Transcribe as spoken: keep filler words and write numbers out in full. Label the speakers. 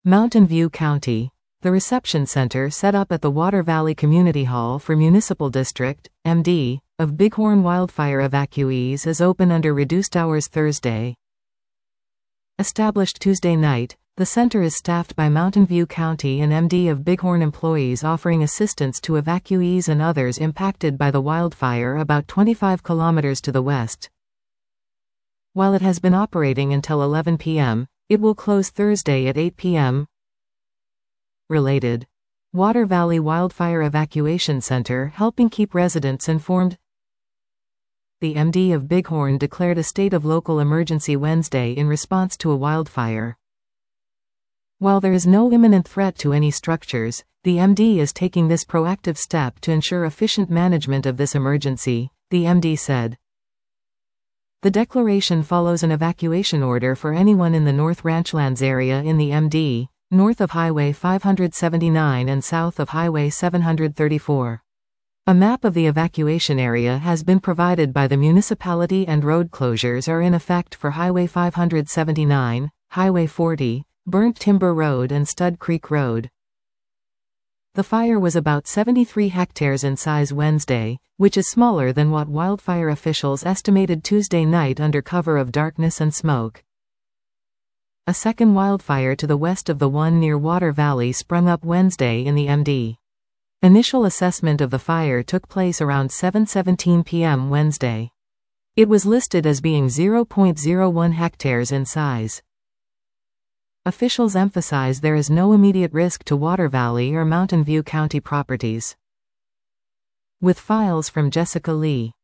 Speaker 1: Mountain View County. The reception center set up at the Water Valley Community Hall for Municipal District, M D, of Bighorn wildfire evacuees is open under reduced hours Thursday. Established Tuesday night, the center is staffed by Mountain View County and M D of Bighorn employees offering assistance to evacuees and others impacted by the wildfire about twenty-five kilometers to the west. While it has been operating until eleven p m, it will close Thursday at eight p m Related. Water Valley Wildfire Evacuation Center helping keep residents informed. The M D of Bighorn declared a state of local emergency Wednesday in response to a wildfire. While there is no imminent threat to any structures, the M D is taking this proactive step to ensure efficient management of this emergency, the M D said. The declaration follows an evacuation order for anyone in the North Ranchlands area in the M D, north of Highway five seventy-nine and south of Highway seven thirty-four. A map of the evacuation area has been provided by the municipality and road closures are in effect for Highway five seventy-nine, Highway forty, Burnt Timber Road and Stud Creek Road. The fire was about seventy-three hectares in size Wednesday, which is smaller than what wildfire officials estimated Tuesday night under cover of darkness and smoke. A second wildfire to the west of the one near Water Valley sprung up Wednesday in the M D. Initial assessment of the fire took place around seven seventeen p m Wednesday. It was listed as being zero point zero one hectares in size. Officials emphasize there is no immediate risk to Water Valley or Mountain View County properties. With files from Jessica Lee.